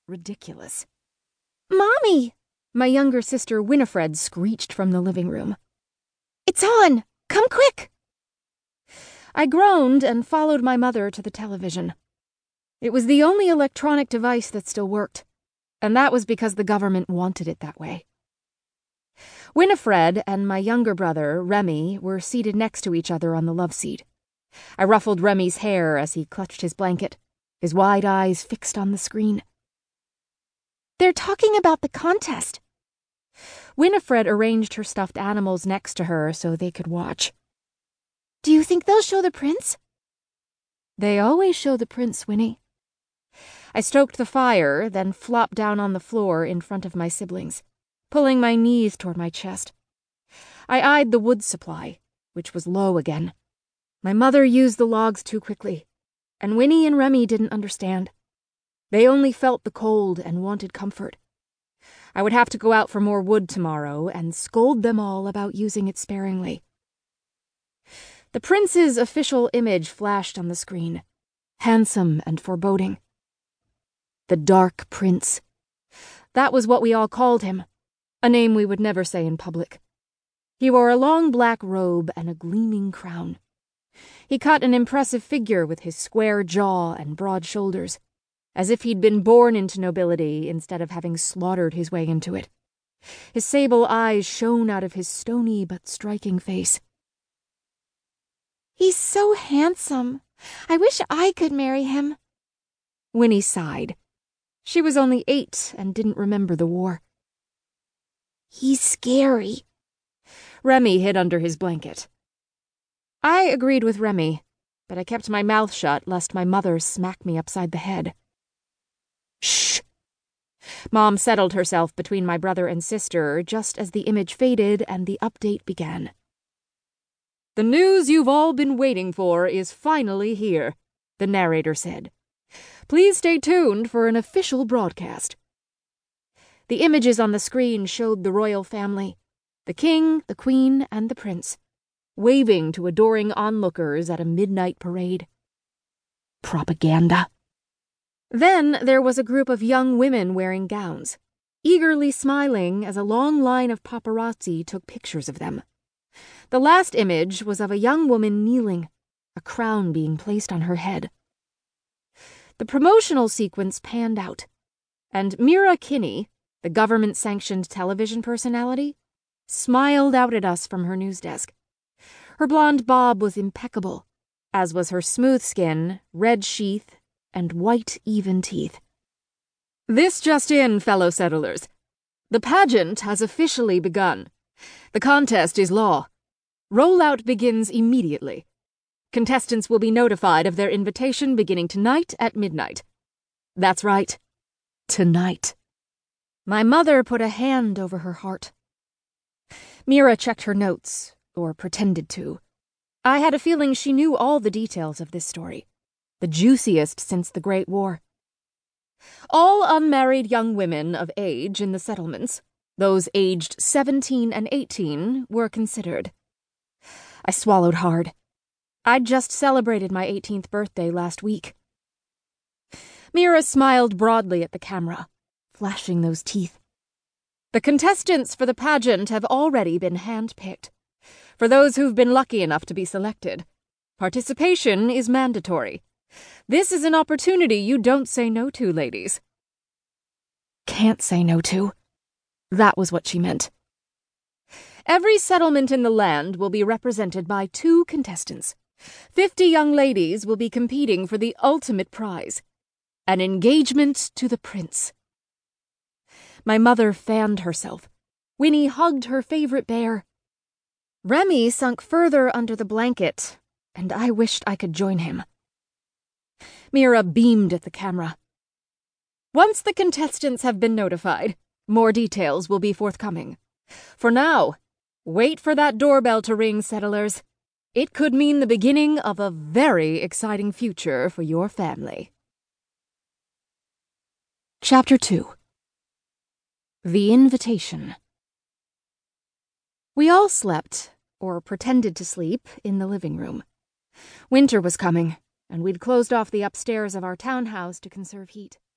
ridiculous. "Mommy!" my younger sister Winifred screeched from the living room. "It's on! Come quick!" I groaned and followed my mother to the television. It was the only electronic device that still worked, and that was because the government wanted it that way. Winifred and my younger brother, Remy, were seated next to each other on the love seat. I ruffled Remy's hair as he clutched his blanket, his wide eyes fixed on the screen. "They're talking about the contest." Winifred arranged her stuffed animals next to her so they could watch. "Do you think they'll show the prince?" "They always show the prince, Winnie." I stoked the fire, then flopped down on the floor in front of my siblings, pulling my knees toward my chest. I eyed the wood supply, which was low again. My mother used the logs too quickly, and Winnie and Remy didn't understand. They only felt the cold and wanted comfort. I would have to go out for more wood tomorrow and scold them all about using it sparingly. The prince's official image flashed on the screen, handsome and foreboding. The Dark Prince. That was what we all called him, a name we would never say in public. He wore a long black robe and a gleaming crown. He cut an impressive figure with his square jaw and broad shoulders, as if he'd been born into nobility instead of having slaughtered his way into it. His sable eyes shone out of his stony but striking face. "He's so handsome. I wish I could marry him." Winnie sighed. She was only 8 and didn't remember the war. "He's scary." Remy hid under his blanket. I agreed with Remy, but I kept my mouth shut lest my mother smack me upside the head. "Shh!" Mom settled herself between my brother and sister just as the image faded and the update began. "The news you've all been waiting for is finally here," the narrator said. "Please stay tuned for an official broadcast." The images on the screen showed the royal family, the king, the queen, and the prince, waving to adoring onlookers at a midnight parade. Propaganda. Then there was a group of young women wearing gowns, eagerly smiling as a long line of paparazzi took pictures of them. The last image was of a young woman kneeling, a crown being placed on her head. The promotional sequence panned out, and Mira Kinney, the government-sanctioned television personality, smiled out at us from her news desk. Her blonde bob was impeccable, as was her smooth skin, red sheath, and white, even teeth. "This just in, fellow settlers. The pageant has officially begun. The contest is law. Rollout begins immediately. Contestants will be notified of their invitation beginning tonight at midnight. That's right. Tonight." My mother put a hand over her heart. Mira checked her notes, or pretended to. I had a feeling she knew all the details of this story, the juiciest since the Great War. All unmarried young women of age in the settlements, those aged 17 and 18, were considered. I swallowed hard. I'd just celebrated my 18th birthday last week. Mira smiled broadly at the camera, flashing those teeth. "The contestants for the pageant have already been hand-picked. For those who've been lucky enough to be selected, participation is mandatory. This is an opportunity you don't say no to, ladies." Can't say no to. That was what she meant. "Every settlement in the land will be represented by 2 contestants. 50 young ladies will be competing for the ultimate prize, an engagement to the prince." My mother fanned herself. Winnie hugged her favorite bear. Remy sunk further under the blanket, and I wished I could join him. Mira beamed at the camera. "Once the contestants have been notified, more details will be forthcoming. For now, wait for that doorbell to ring, settlers. It could mean the beginning of a very exciting future for your family." Chapter 2. The Invitation. We all slept, or pretended to sleep, in the living room. Winter was coming, and we'd closed off the upstairs of our townhouse to conserve heat.